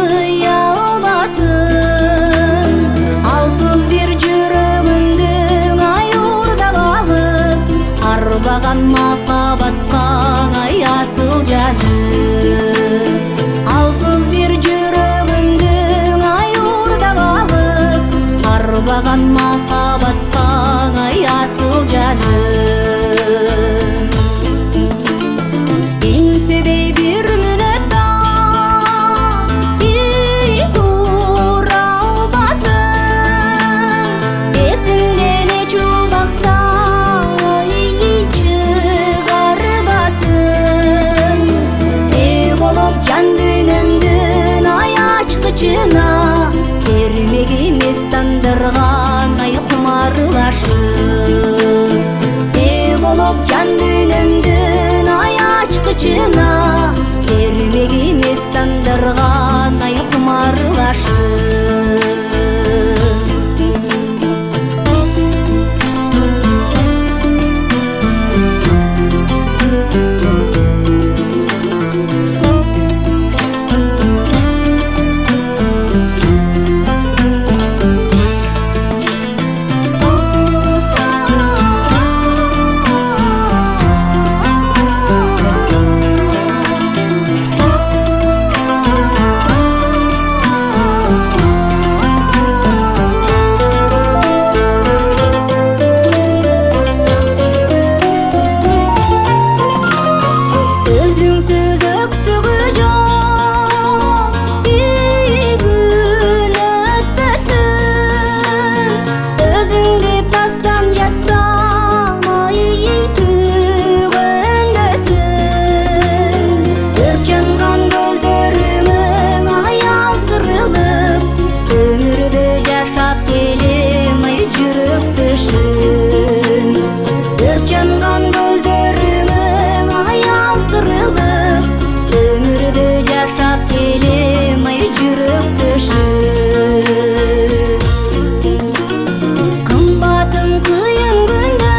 сыя албасын. Алсыз бир жүрөгүмдүн аюрдап алып, арбаган махабатка аясыл жаным. Алсыз бир жүрөгүмдүн аюрдап алып, арбаган махабатка аясыл жаным. Эңсебей бир мүнөттө тура албасын. Эсимден эч убакта чыгарбасын. Болуп жан дүйнөмдүн аячкычына, эрмек эмес тандырган ай кумарлашып. Болуп жан дүйнөмдүн аячкычына, эрмек эмес тандырган ай кумарлашып. Örçangan gözlörüңүң аяздырылып, өмүрдө жашап келем ай жүрөк төшүп. Кымбатым кыйын күндө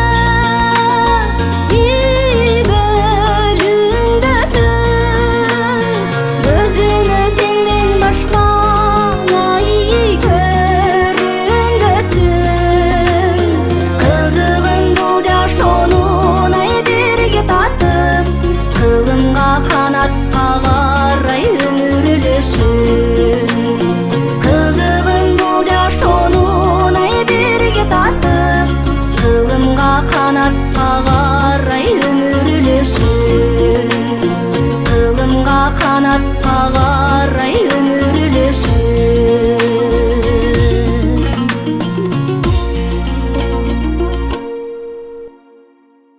бөлүңдөсүн, өзүмө сенден башка ай көрүндөсүн. Кызыгын бул жашоонун ай бирге татып, кылымга канатка карай өмүрлөшүн. Кызыгын бул жашоонун ай бирге татып, кылымга канатка карай өмүрлөшүн. Кылымга канатка карай